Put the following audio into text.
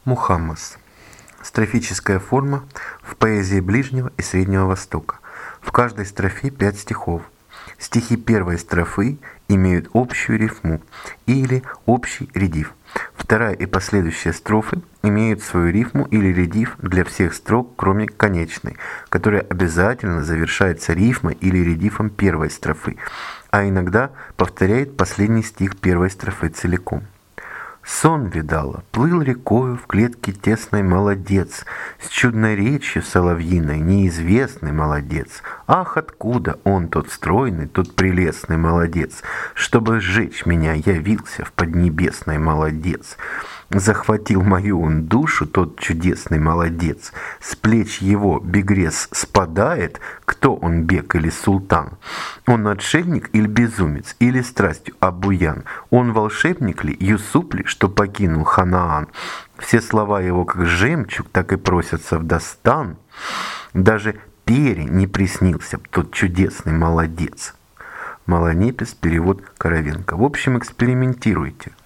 Мухаммас. Строфическая форма в поэзии Ближнего и Среднего Востока. В каждой строфе 5 стихов. Стихи первой строфы имеют общую рифму или общий редиф. Вторая и последующие строфы имеют свою рифму или редиф для всех строк, кроме конечной, которая обязательно завершается рифмой или редифом первой строфы, а иногда повторяет последний стих первой строфы целиком. Сон видала, плыл рекою в клетке тесной молодец, с чудной речью соловьиной, неизвестный молодец. Ах, откуда он, тот стройный, тот прелестный молодец, чтобы сжечь меня явился в поднебесной молодец. Захватил мою он душу, тот чудесный молодец. С плеч его бегрес спадает, кто он, бег или султан? Он отшельник или безумец, или страстью обуян? Он волшебник ли, Юсуп ли, что покинул Ханаан? Все слова его, как жемчуг, так и просятся в достан. Даже Пере не приснился б тот чудесный молодец. Малонепис, перевод Коровенко. В общем, экспериментируйте.